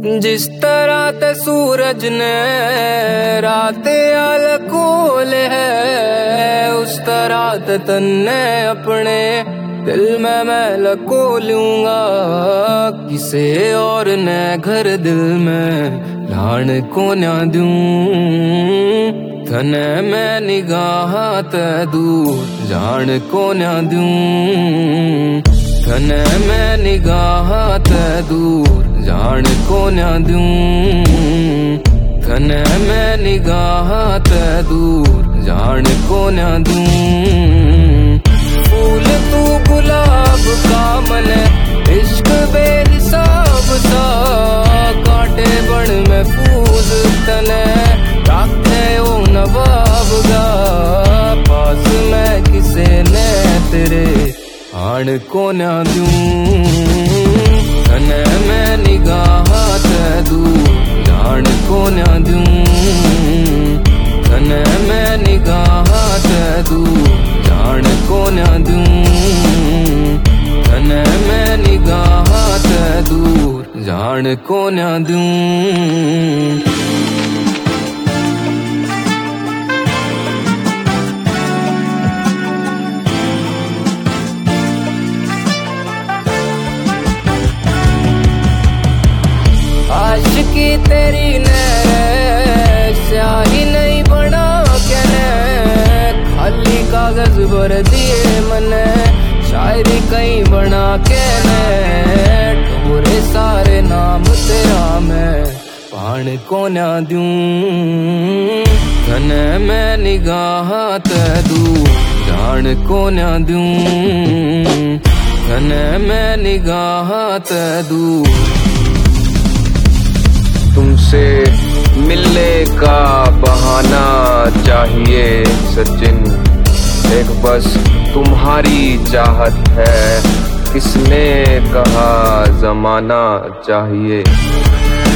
जिस तरह ते सूरज ने रात आल कोल है, उस तरह ते तन्ने अपने दिल में मैं लको लूंगा। किसे और ने घर दिल में लाण को ना दूं, थने मैं निगाह ते दूर जान को ना दूं। थने मैं निगाह ते दूर जान को ना दूं, थने मैं निगाह ते दूर जान को ना दूं। फूल तू गुलाब का मने इश्क बेहिसाब सा, कांटे बन में फूल तने राखे ओ नवाब गा। पास मैं किसे ने तेरे आन को ना दूं, थने मैं निगाह ते दूर जान को ना दूं। थने मैं निगाह ते दूर जान को ना दूं, थने मैं निगाह ते दूर जान को ना दूं। आशिकी तेरी ने स्याही नहीं बना के ने, खाली कागज भर दिए मने शायरी कहीं बना के ने। टोरे सारे नाम तेरा मैं पान को ना दूं, थने मैं निगाह ते दूर जान को ना दूं। थने मैं निगाह ते दूर। तुमसे मिलने का बहाना चाहिए सचिन, एक बस तुम्हारी चाहत है, किसने कहा जमाना चाहिए।